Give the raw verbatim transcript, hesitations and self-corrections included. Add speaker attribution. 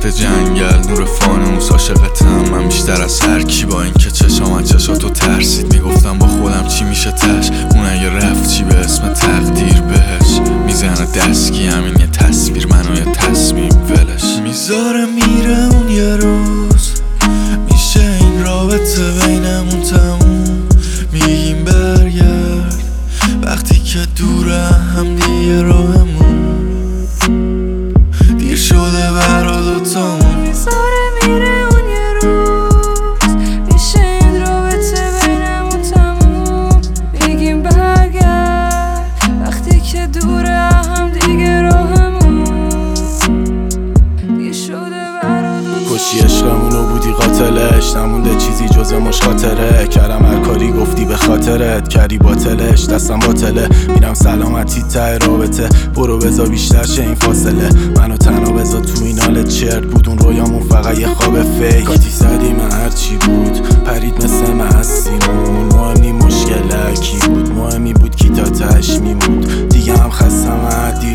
Speaker 1: وسط جنگل نور فانوس عاشقتم من بیشتر از هر کی، با اینکه چشام از چشاتو ترسید میگفتم با خودم چی میشه تش، اون اگه رفت چی به اسم تقدیر بهش میزنه دستگی، همین یه تصویر منو یه تصمیم ولش میذاره میره اون یه روز، میشه این رابطه بینمون تموم، میگیم برگرد وقتی که دوره هم دیگه راهمون دیر شده برا دوتامون.
Speaker 2: میذاره میره اون یه روز، میشه این رابطه بینمون تموم، میگیم برگرد وقتی که دوره هم دیگه راهمون دیر شده برا دوتامون.
Speaker 3: کشی عشقمونو بودی قاتلش، نمونده چیزی جز مش خاطره، کردم هر کاری گفتی به خاطرت کردی باطلش، دستم باطله میرم سلامتی ته رابطه، برو بزا بیشتر شه این فاصله، منو تنها بزا تو این حالت چرت بود، اون رویامون فقط یه خواب فیک، قاطی زدی من هرچی بود پرید مثل مهستیمون، مهم نی مشکل کی بود، مهمی بود کی تا تهش میموند، دیگه هم خستم عدی